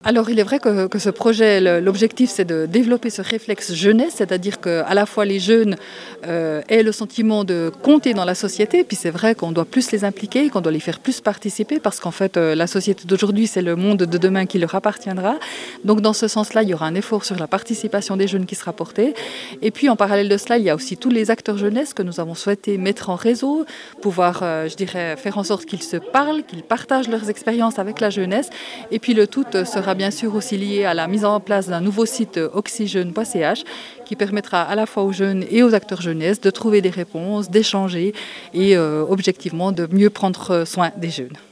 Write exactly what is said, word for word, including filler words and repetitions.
Alors il est vrai que, que ce projet, le- l'objectif c'est de développer ce réflexe jeunesse, c'est-à-dire qu'à la fois les jeunes euh, aient le sentiment de compter dans la société, puis c'est vrai qu'on doit plus les impliquer, qu'on doit les faire plus participer, parce qu'en fait euh, la société d'aujourd'hui c'est le monde de demain qui leur appartiendra. Donc dans ce sens-là, il y aura un effort sur la participation des jeunes qui sera porté. Et puis en parallèle de cela, il y a aussi tous les acteurs jeunesse que nous avons souhaité mettre en réseau, pouvoir, euh, je dirais, faire en sorte qu'ils se parlent, qu'ils partagent leurs expériences avec la jeunesse. Et puis le tout euh, sera bien sûr aussi lié à la mise en place d'un nouveau site euh, oxyjeune point c h qui permettra à la fois aux jeunes et aux acteurs jeunesse de trouver des réponses, d'échanger et euh, objectivement de mieux prendre soin des jeunes.